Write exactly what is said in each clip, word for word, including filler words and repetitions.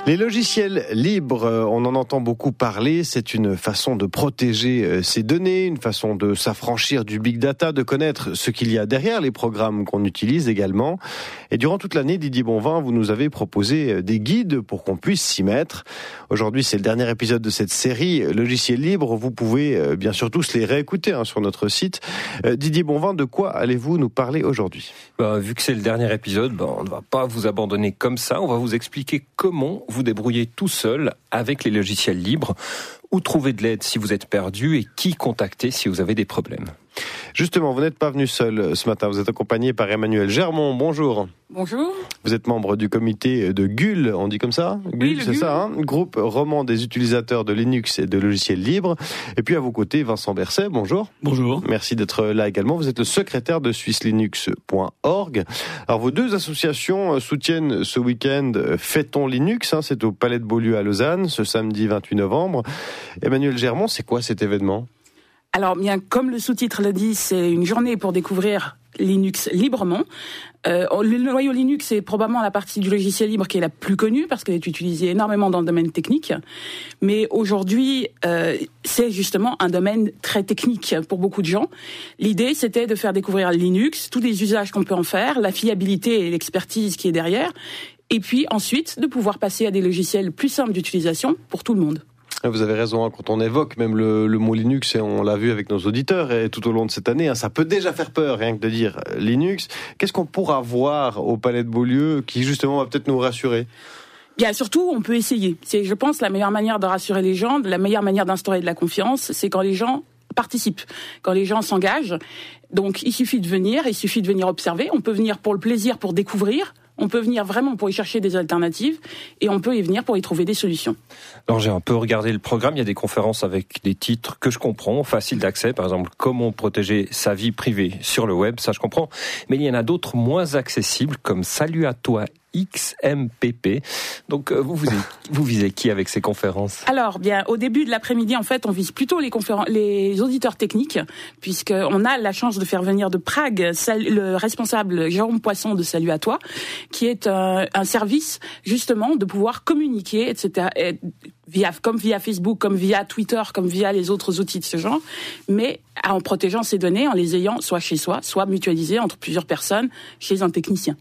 Les logiciels libres, on en entend beaucoup parler, c'est une façon de protéger ses données, une façon de s'affranchir du big data, de connaître ce qu'il y a derrière les programmes qu'on utilise également. Et durant toute l'année, Didier Bonvin, vous nous avez proposé des guides pour qu'on puisse s'y mettre. Aujourd'hui, c'est le dernier épisode de cette série Logiciels libres. Vous pouvez bien sûr tous les réécouter hein, sur notre site. Didier Bonvin, de quoi allez-vous nous parler aujourd'hui ? Bah, vu que c'est le dernier épisode, bah, on ne va pas vous abandonner comme ça. On va vous expliquer comment vous débrouiller tout seul avec les logiciels libres, où trouver de l'aide si vous êtes perdu et qui contacter si vous avez des problèmes. Justement, vous n'êtes pas venu seul ce matin, vous êtes accompagné par Emmanuel Germont. Bonjour. Bonjour. Vous êtes membre du comité de G U L, on dit comme ça ? G U L, oui, c'est G U L. ça, hein Groupe roman des utilisateurs de Linux et de logiciels libres. Et puis à vos côtés, Vincent Berset, bonjour. Bonjour. Merci d'être là également. Vous êtes le secrétaire de swiss linux point org. Alors vos deux associations soutiennent ce week-end Fêtons Linux, hein, c'est au Palais de Beaulieu à Lausanne, ce samedi vingt-huit novembre. Emmanuel Germont, c'est quoi cet événement ? Alors bien, comme le sous-titre le dit, c'est une journée pour découvrir Linux librement. Euh, le noyau Linux est probablement la partie du logiciel libre qui est la plus connue parce qu'elle est utilisée énormément dans le domaine technique. Mais aujourd'hui, euh, c'est justement un domaine très technique pour beaucoup de gens. L'idée, c'était de faire découvrir Linux, tous les usages qu'on peut en faire, la fiabilité et l'expertise qui est derrière, et puis ensuite de pouvoir passer à des logiciels plus simples d'utilisation pour tout le monde. Vous avez raison, quand on évoque même le, le mot Linux, et on l'a vu avec nos auditeurs, et tout au long de cette année, hein, ça peut déjà faire peur, rien que de dire Linux. Qu'est-ce qu'on pourra voir au Palais de Beaulieu qui justement va peut-être nous rassurer ? Bien, surtout, on peut essayer. C'est, je pense, la meilleure manière de rassurer les gens, la meilleure manière d'instaurer de la confiance, c'est quand les gens participent, quand les gens s'engagent. Donc, il suffit de venir, il suffit de venir observer. On peut venir pour le plaisir, pour découvrir. On peut venir vraiment pour y chercher des alternatives et on peut y venir pour y trouver des solutions. Alors j'ai un peu regardé le programme, il y a des conférences avec des titres que je comprends, faciles d'accès, par exemple comment protéger sa vie privée sur le web, ça je comprends, mais il y en a d'autres moins accessibles comme Salut à toi X M P P. Donc vous, vous, vous visez qui avec ces conférences ? Alors bien, au début de l'après-midi, en fait, on vise plutôt les conféren- les auditeurs techniques, puisqu'on a la chance de faire venir de Prague le responsable Jérôme Poisson de Salut à toi, qui est un, un service justement de pouvoir communiquer, et cetera, et via, comme via Facebook, comme via Twitter, comme via les autres outils de ce genre, mais en protégeant ces données, en les ayant soit chez soi, soit mutualisées entre plusieurs personnes chez un technicien.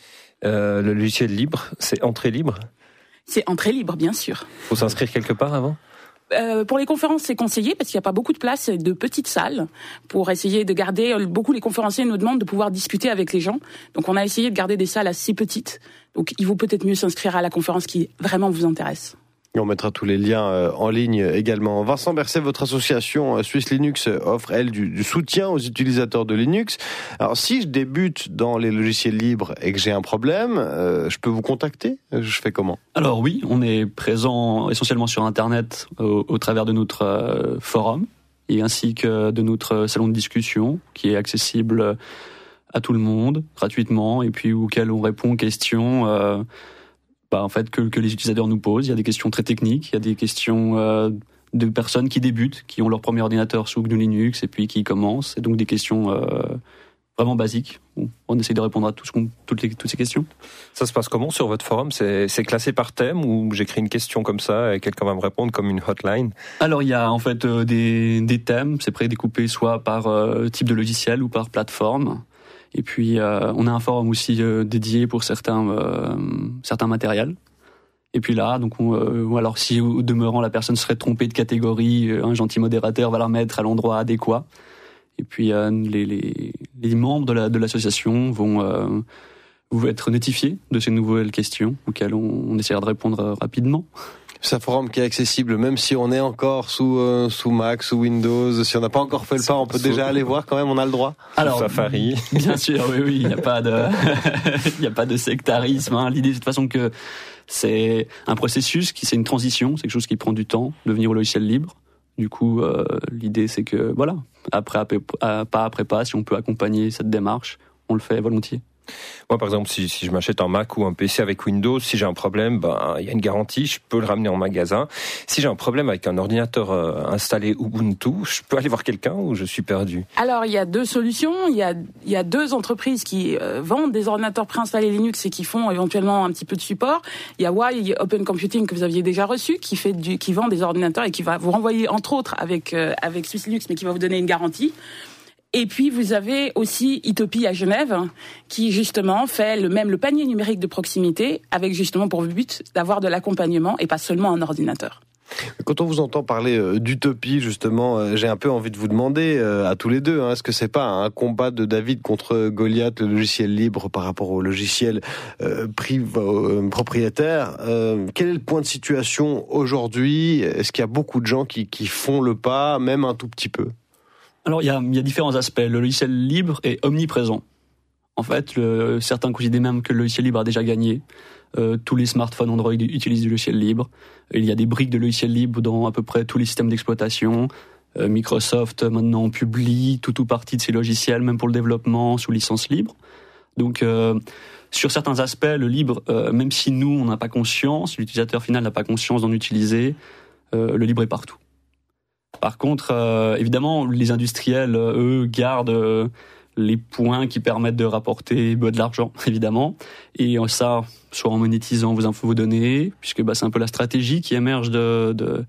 Euh, le logiciel libre, c'est entrée libre ? C'est entrée libre, bien sûr. Faut s'inscrire quelque part avant ? Euh, pour les conférences, c'est conseillé parce qu'il n'y a pas beaucoup de place, de petites salles pour essayer de garder. Beaucoup les conférenciers nous demandent de pouvoir discuter avec les gens. Donc on a essayé de garder des salles assez petites. Donc il vaut peut-être mieux s'inscrire à la conférence qui vraiment vous intéresse. Et on mettra tous les liens en ligne également. Vincent Berset, votre association Swiss Linux offre, elle, du, du soutien aux utilisateurs de Linux. Alors, si je débute dans les logiciels libres et que j'ai un problème, euh, je peux vous contacter ? Je fais comment ? Alors oui, on est présent essentiellement sur Internet au, au travers de notre euh, forum et ainsi que de notre salon de discussion qui est accessible à tout le monde gratuitement et puis auquel on répond aux questions euh, Bah, en fait, que, que les utilisateurs nous posent. Il y a des questions très techniques, il y a des questions euh, de personnes qui débutent, qui ont leur premier ordinateur sous G N U Linux et puis qui commencent. Et donc des questions euh, vraiment basiques. On essaie de répondre à tout ce qu'on, toutes, les, toutes ces questions. Ça se passe comment sur votre forum ? c'est, c'est classé par thème ou j'écris une question comme ça et quelqu'un va me répondre comme une hotline ? Alors il y a en fait euh, des, des thèmes, c'est prédécoupé soit par euh, type de logiciel ou par plateforme. Et puis euh, on a un forum aussi euh, dédié pour certains euh, certains matériels. Et puis là, donc on, euh, ou alors si au demeurant la personne serait trompée de catégorie, euh, un gentil modérateur va la mettre à l'endroit adéquat. Et puis euh, les, les les membres de la de l'association vont euh, vont être notifiés de ces nouvelles questions auxquelles on, on essaiera de répondre rapidement. C'est un forum qui est accessible, même si on est encore sous euh, sous Mac, sous Windows. Si on n'a pas encore fait le pas, on peut déjà aller voir quand même. On a le droit. Alors Safari. Bien sûr, oui, oui. Il n'y a pas de, il n'y a pas de sectarisme. Hein. L'idée, c'est de toute façon que c'est un processus, qui c'est une transition, c'est quelque chose qui prend du temps de venir au logiciel libre. Du coup, euh, l'idée, c'est que voilà, après, après pas après pas, si on peut accompagner cette démarche, on le fait volontiers. Moi, par exemple, si, si je m'achète un Mac ou un P C avec Windows, si j'ai un problème, ben, il y a une garantie, je peux le ramener en magasin. Si j'ai un problème avec un ordinateur euh, installé Ubuntu, je peux aller voir quelqu'un ou je suis perdu? Alors, il y a deux solutions. Il y a, il y a deux entreprises qui euh, vendent des ordinateurs préinstallés Linux et qui font éventuellement un petit peu de support. Il y a Y Open Computing que vous aviez déjà reçu, qui fait du, qui vend des ordinateurs et qui va vous renvoyer, entre autres, avec, euh, avec SwissLinux, mais qui va vous donner une garantie. Et puis vous avez aussi Itopie à Genève, qui justement fait le même le panier numérique de proximité, avec justement pour but d'avoir de l'accompagnement et pas seulement un ordinateur. Quand on vous entend parler d'utopie, justement, j'ai un peu envie de vous demander à tous les deux, hein, est-ce que c'est pas un combat de David contre Goliath, le logiciel libre par rapport au logiciel euh, priv- euh, propriétaire euh, Quel est le point de situation aujourd'hui? Est-ce qu'il y a beaucoup de gens qui, qui font le pas, même un tout petit peu? Alors, il y a, il y a différents aspects. Le logiciel libre est omniprésent. En fait, le, certains considèrent même que le logiciel libre a déjà gagné. Euh, tous les smartphones Android utilisent du logiciel libre. Il y a des briques de logiciel libre dans à peu près tous les systèmes d'exploitation. Euh, Microsoft, maintenant, publie tout ou partie de ses logiciels, même pour le développement, sous licence libre. Donc, euh, sur certains aspects, le libre, euh, même si nous, on n'a pas conscience, l'utilisateur final n'a pas conscience d'en utiliser, euh, le libre est partout. Par contre, euh, évidemment, les industriels, eux, gardent euh, les points qui permettent de rapporter bah, de l'argent, évidemment. Et ça, soit en monétisant vos infos, vos données, puisque bah, c'est un peu la stratégie qui émerge de, de,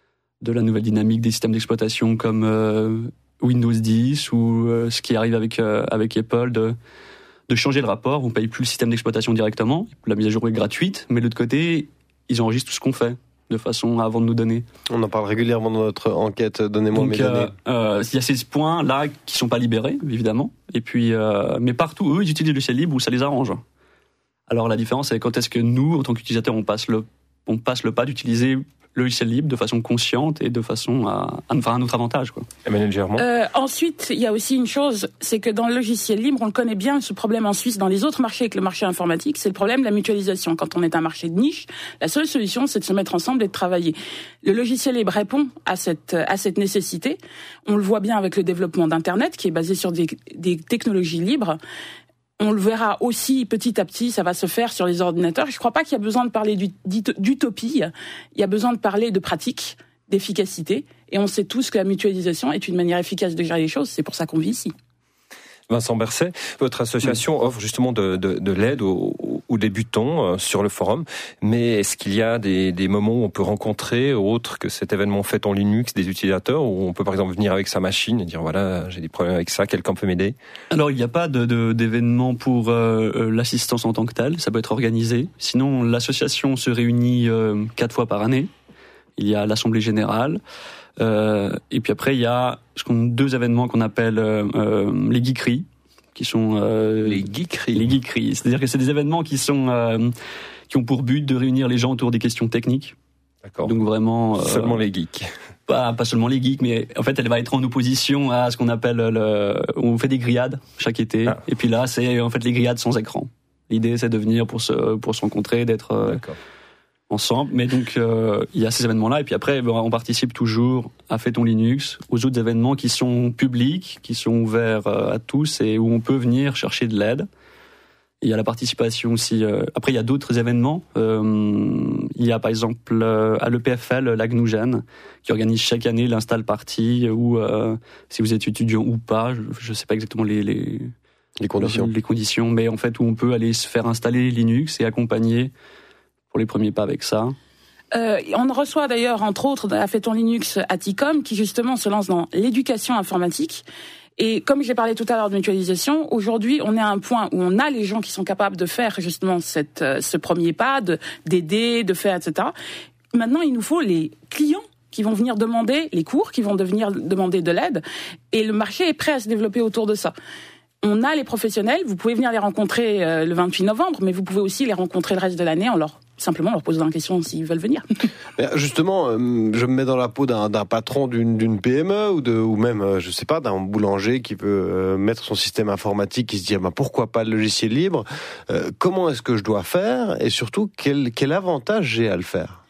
de la nouvelle dynamique des systèmes d'exploitation comme euh, Windows dix ou euh, ce qui arrive avec, euh, avec Apple, de, de changer le rapport. On ne paye plus le système d'exploitation directement. La mise à jour est gratuite, mais de l'autre côté, ils enregistrent tout ce qu'on fait, de façon à avant de nous donner. On en parle régulièrement dans notre enquête. Donnez-moi Donc, mes données. Euh, euh, il y a ces points-là qui sont pas libérés, évidemment. Et puis, euh, mais partout, eux, ils utilisent le logiciel libre où ça les arrange. Alors la différence, c'est quand est-ce que nous, en tant qu'utilisateurs, on passe le, on passe le pas d'utiliser le logiciel libre de façon consciente et de façon à, à enfin, un autre avantage, quoi. Emmanuel Germont. Euh, ensuite, il y a aussi une chose, c'est que dans le logiciel libre, on le connaît bien, ce problème en Suisse, dans les autres marchés que le marché informatique, c'est le problème de la mutualisation. Quand on est un marché de niche, la seule solution, c'est de se mettre ensemble et de travailler. Le logiciel libre répond à cette, à cette nécessité. On le voit bien avec le développement d'Internet, qui est basé sur des, des technologies libres. On le verra aussi petit à petit, ça va se faire sur les ordinateurs. Je ne crois pas qu'il y a besoin de parler d'utopie, il y a besoin de parler de pratique, d'efficacité. Et on sait tous que la mutualisation est une manière efficace de gérer les choses, c'est pour ça qu'on vit ici. Vincent Berset, votre association oui. offre justement de, de, de l'aide aux, aux débutants euh, sur le forum, mais est-ce qu'il y a des, des moments où on peut rencontrer, autres que cet événement fait en Linux, des utilisateurs, où on peut par exemple venir avec sa machine et dire voilà, j'ai des problèmes avec ça, quelqu'un peut m'aider? Alors il n'y a pas de, de, d'événement pour euh, l'assistance en tant que telle, ça peut être organisé. Sinon l'association se réunit euh, quatre fois par année. Il y a l'Assemblée Générale, euh, et puis après il y a deux événements qu'on appelle euh, euh, les geekeries, qui sont euh, les geekeries. Les geekeries, c'est-à-dire que c'est des événements qui sont euh, qui ont pour but de réunir les gens autour des questions techniques. D'accord. Donc vraiment euh, seulement les geeks. Pas pas seulement les geeks, mais en fait elle va être en opposition à ce qu'on appelle le. On fait des grillades chaque été, ah. et puis là c'est en fait les grillades sans écran. L'idée c'est de venir pour se pour se rencontrer, d'être. Euh, D'accord. Ensemble, mais donc euh, il y a ces événements-là, et puis après on participe toujours à Fêtons Linux, aux autres événements qui sont publics, qui sont ouverts euh, à tous et où on peut venir chercher de l'aide. Il y a la participation aussi. Euh, après il y a d'autres événements. Euh, il y a par exemple euh, à l'E P F L la G N U G E N qui organise chaque année l'Install Party où euh, si vous êtes étudiant ou pas, je ne sais pas exactement les, les les conditions, les conditions, mais en fait où on peut aller se faire installer Linux et accompagner pour les premiers pas avec ça. Euh, on reçoit d'ailleurs, entre autres, à Fêtons Linux à Ticom, qui justement se lance dans l'éducation informatique. Et comme j'ai parlé tout à l'heure de mutualisation, aujourd'hui, on est à un point où on a les gens qui sont capables de faire justement cette, ce premier pas, de, d'aider, de faire, et cetera. Maintenant, il nous faut les clients qui vont venir demander les cours, qui vont venir demander de l'aide. Et le marché est prêt à se développer autour de ça. On a les professionnels, vous pouvez venir les rencontrer euh, le vingt-huit novembre, mais vous pouvez aussi les rencontrer le reste de l'année en leur simplement leur posant la question s'ils veulent venir. Justement, euh, je me mets dans la peau d'un, d'un patron d'une, d'une P M E ou, de, ou même, euh, je sais pas, d'un boulanger qui veut euh, mettre son système informatique, qui se dit ah ben, pourquoi pas le logiciel libre. Euh, comment est-ce que je dois faire et surtout quel, quel avantage j'ai à le faire?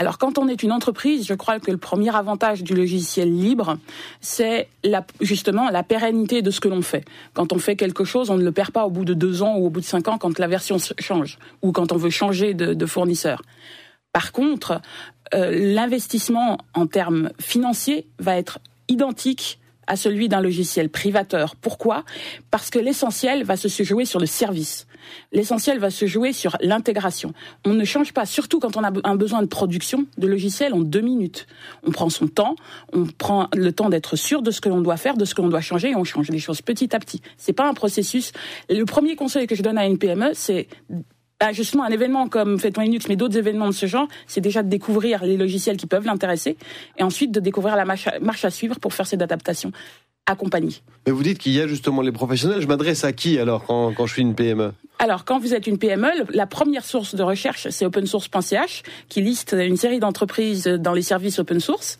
Alors, quand on est une entreprise, je crois que le premier avantage du logiciel libre, c'est la, justement la pérennité de ce que l'on fait. Quand on fait quelque chose, on ne le perd pas au bout de deux ans ou au bout de cinq ans quand la version change ou quand on veut changer de, de fournisseur. Par contre, euh, l'investissement en termes financiers va être identique à celui d'un logiciel privateur. Pourquoi ? Parce que l'essentiel va se jouer sur le service. L'essentiel va se jouer sur l'intégration. On ne change pas, surtout quand on a un besoin de production de logiciel en deux minutes. On prend son temps, on prend le temps d'être sûr de ce que l'on doit faire, de ce que l'on doit changer, et on change les choses petit à petit. C'est pas un processus. Le premier conseil que je donne à une P M E, c'est bah justement, un événement comme Fête-moi Linux, mais d'autres événements de ce genre, c'est déjà de découvrir les logiciels qui peuvent l'intéresser et ensuite de découvrir la marche à, marche à suivre pour faire cette adaptation accompagnée. Mais vous dites qu'il y a justement les professionnels. Je m'adresse à qui alors quand, quand je suis une P M E ? Alors, quand vous êtes une P M E, la première source de recherche, c'est open source point c h qui liste une série d'entreprises dans les services open source.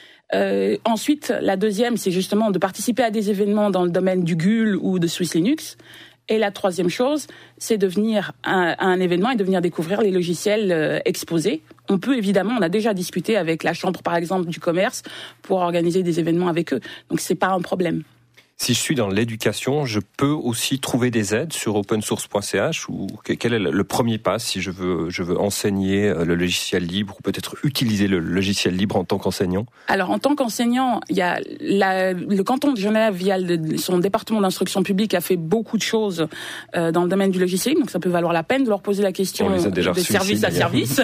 Euh, ensuite, la deuxième, c'est justement de participer à des événements dans le domaine du G U L ou de Swiss Linux. Et la troisième chose, c'est de venir à un événement et de venir découvrir les logiciels euh, exposés. On peut évidemment, on a déjà discuté avec la Chambre, par exemple, du commerce pour organiser des événements avec eux. Donc, c'est pas un problème. Si je suis dans l'éducation, je peux aussi trouver des aides sur open source point c h ou quel est le premier pas si je veux, je veux enseigner le logiciel libre ou peut-être utiliser le logiciel libre en tant qu'enseignant? Alors, en tant qu'enseignant, il y a la, le canton de Genève, via le, son département d'instruction publique, a fait beaucoup de choses euh, dans le domaine du logiciel libre, donc ça peut valoir la peine de leur poser la question de service à service.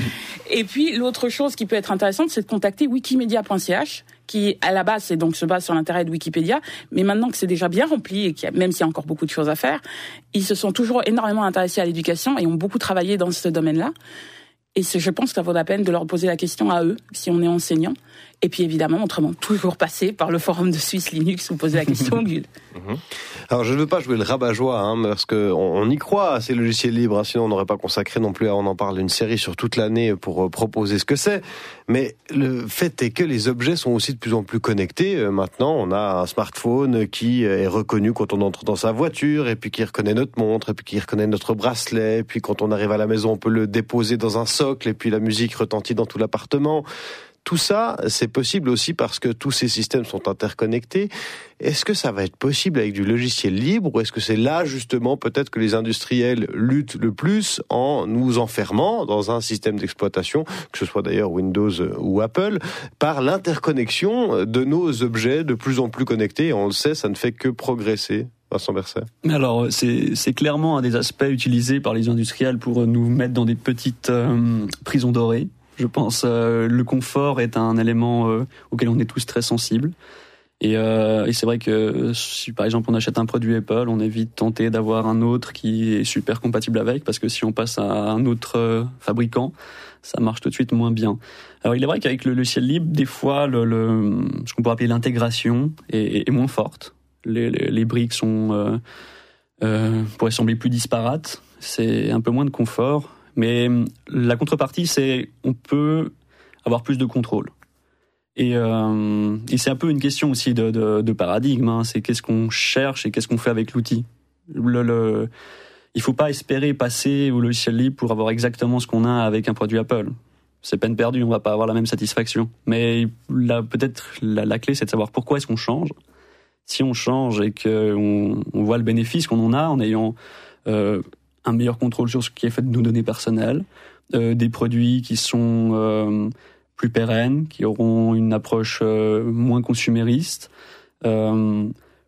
Et puis, l'autre chose qui peut être intéressante, c'est de contacter wikimedia point c h, qui, à la base, c'est donc se base sur l'intérêt de Wikipédia, mais maintenant que c'est déjà bien rempli et qu'il y a, même s'il y a encore beaucoup de choses à faire, ils se sont toujours énormément intéressés à l'éducation et ont beaucoup travaillé dans ce domaine-là. Et c'est, je pense que ça vaut la peine de leur poser la question à eux, si on est enseignant. Et puis évidemment, autrement, toujours passer par le forum de Swiss Linux ou poser la question au G U L. Alors je ne veux pas jouer le rabat-joie, hein, parce qu'on on y croit à ces logiciels libres, hein, sinon on n'aurait pas consacré non plus à On en parle une série sur toute l'année pour euh, proposer ce que c'est. Mais le fait est que les objets sont aussi de plus en plus connectés. Euh, maintenant, on a un smartphone qui est reconnu quand on entre dans sa voiture, et puis qui reconnaît notre montre, et puis qui reconnaît notre bracelet, et puis quand on arrive à la maison, on peut le déposer dans un socle, et puis la musique retentit dans tout l'appartement. Tout ça, c'est possible aussi parce que tous ces systèmes sont interconnectés. Est-ce que ça va être possible avec du logiciel libre ou est-ce que c'est là, justement, peut-être que les industriels luttent le plus en nous enfermant dans un système d'exploitation, que ce soit d'ailleurs Windows ou Apple, par l'interconnexion de nos objets de plus en plus connectés. Et on le sait, ça ne fait que progresser. Vincent Berset. Alors, c'est, c'est clairement un des aspects utilisés par les industriels pour nous mettre dans des petites euh, prisons dorées. Je pense euh, le confort est un élément euh, auquel on est tous très sensibles. Et, euh, et c'est vrai que si par exemple on achète un produit Apple, on est vite tenté d'avoir un autre qui est super compatible avec, parce que si on passe à un autre euh, fabricant, ça marche tout de suite moins bien. Alors il est vrai qu'avec le logiciel libre, des fois le, le, ce qu'on pourrait appeler l'intégration est, est moins forte. Les, les, les briques sont euh, euh, pourraient sembler plus disparates. C'est un peu moins de confort. Mais la contrepartie, c'est on peut avoir plus de contrôle. Et, euh, et c'est un peu une question aussi de, de, de paradigme. Hein. C'est qu'est-ce qu'on cherche et qu'est-ce qu'on fait avec l'outil. Le, le, il ne faut pas espérer passer au logiciel libre pour avoir exactement ce qu'on a avec un produit Apple. C'est peine perdue, on ne va pas avoir la même satisfaction. Mais là, peut-être la, la clé, c'est de savoir pourquoi est-ce qu'on change. Si on change et qu'on on voit le bénéfice qu'on en a en ayant... Euh, un meilleur contrôle sur ce qui est fait de nos données personnelles, euh, des produits qui sont euh, plus pérennes, qui auront une approche euh, moins consumériste, euh,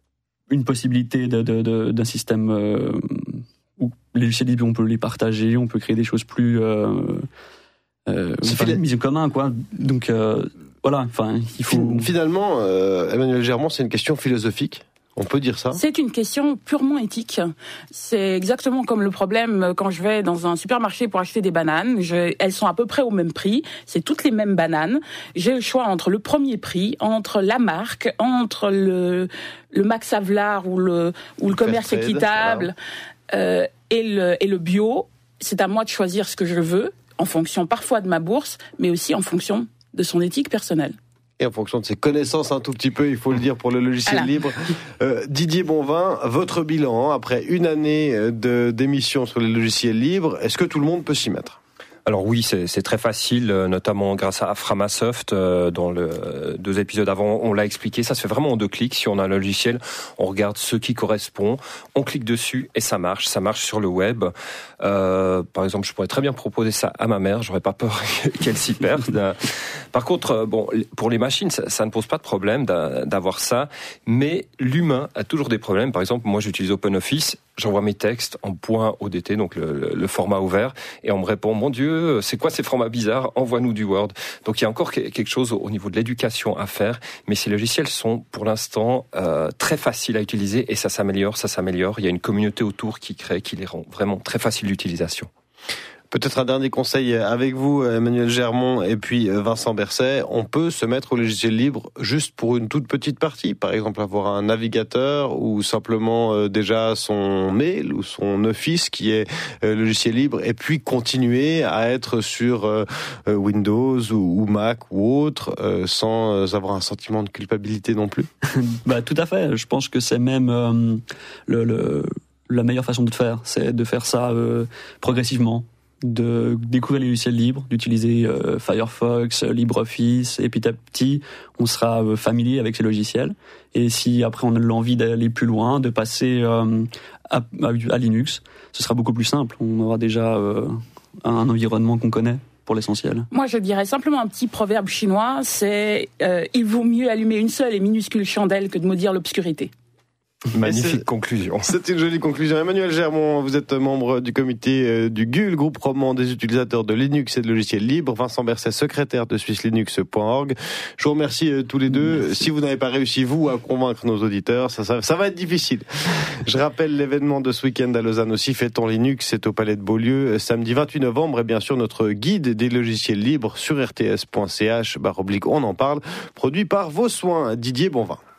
une possibilité de, de, de, d'un système euh, où les logiciels libres, on peut les partager, on peut créer des choses plus euh, euh, enfin, fila- mises en commun, quoi. Donc euh, voilà, enfin, il faut. Finalement, euh, Emmanuel Germont, c'est une question philosophique. On peut dire ça ? C'est une question purement éthique. C'est exactement comme le problème quand je vais dans un supermarché pour acheter des bananes. Je, elles sont à peu près au même prix. C'est toutes les mêmes bananes. J'ai le choix entre le premier prix, entre la marque, entre le, le Max Havelaar ou le, ou le commerce trade, équitable, voilà. euh, et le, et le bio. C'est à moi de choisir ce que je veux, en fonction parfois de ma bourse, mais aussi en fonction de son éthique personnelle. Et en fonction de ses connaissances un tout petit peu, il faut le dire, pour le logiciel voilà. libre. Euh, Didier Bonvin, votre bilan, après une année de, d'émission sur les logiciels libres, est-ce que tout le monde peut s'y mettre ? Alors oui, c'est, c'est très facile, notamment grâce à Framasoft. Dans le deux épisodes avant, on l'a expliqué. Ça se fait vraiment en deux clics. Si on a un logiciel, on regarde ce qui correspond, on clique dessus et ça marche. Ça marche sur le web. Euh, par exemple, je pourrais très bien proposer ça à ma mère. J'aurais pas peur qu'elle s'y perde. Par contre, bon, pour les machines, ça, ça ne pose pas de problème d'avoir ça. Mais l'humain a toujours des problèmes. Par exemple, moi, j'utilise OpenOffice. J'envoie mes textes en .odt, donc le, le, le format ouvert, et on me répond, mon Dieu, c'est quoi ces formats bizarres? Envoie-nous du Word. Donc il y a encore quelque chose au niveau de l'éducation à faire, mais ces logiciels sont pour l'instant euh, très faciles à utiliser, et ça s'améliore, ça s'améliore. Il y a une communauté autour qui crée, qui les rend vraiment très faciles d'utilisation. Peut-être un dernier conseil avec vous, Emmanuel Germont et puis Vincent Berset. On peut se mettre au logiciel libre juste pour une toute petite partie. Par exemple, avoir un navigateur ou simplement déjà son mail ou son Office qui est logiciel libre et puis continuer à être sur Windows ou Mac ou autre sans avoir un sentiment de culpabilité non plus. Bah, tout à fait. Je pense que c'est même euh, le, le, la meilleure façon de le faire. C'est de faire ça euh, progressivement. De découvrir les logiciels libres, d'utiliser euh, Firefox, LibreOffice, et petit à petit, on sera euh, familier avec ces logiciels. Et si après on a l'envie d'aller plus loin, de passer euh, à, à Linux, ce sera beaucoup plus simple. On aura déjà euh, un environnement qu'on connaît pour l'essentiel. Moi, je dirais simplement un petit proverbe chinois, c'est euh, « Il vaut mieux allumer une seule et minuscule chandelle que de maudire l'obscurité ». Magnifique conclusion. C'est une jolie conclusion. Emmanuel Germont, vous êtes membre du comité du G U L, groupe roman des utilisateurs de Linux et de logiciels libres. Vincent Berset, secrétaire de Swiss Linux point org. Je vous remercie tous les deux. Merci. Si vous n'avez pas réussi, vous, à convaincre nos auditeurs, ça, ça, ça va être difficile. Je rappelle l'événement de ce week-end à Lausanne aussi, Fêtons Linux, c'est au Palais de Beaulieu, samedi vingt-huit novembre. Et bien sûr, notre guide des logiciels libres sur r t s point c h barre oblique, on en parle, produit par Vos Soins, Didier Bonvin.